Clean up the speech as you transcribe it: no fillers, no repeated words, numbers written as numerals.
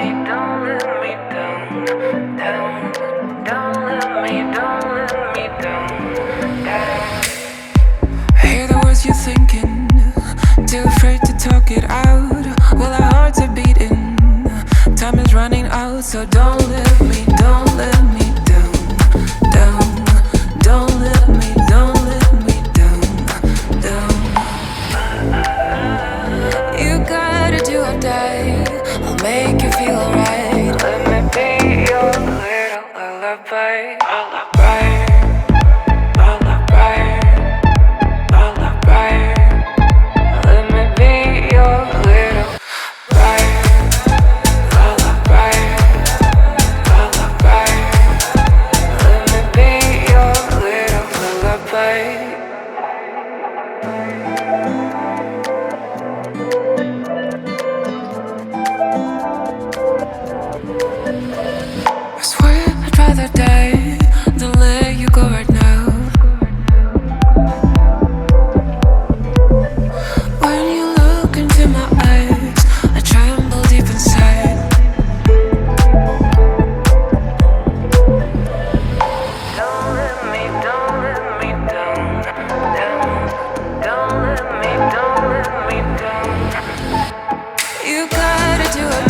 You're thinking, too afraid to talk it out. Well, our hearts are beating, time is running out. So don't let me down, down. Don't let me down, down. You gotta do or die, I'll make you feel alright. Let me be your little lullaby, lullaby. I swear I'd rather die than let you go right now. When you look into my eyes, I tremble deep inside. Don't let me down, down. Don't let me down. You gotta do it.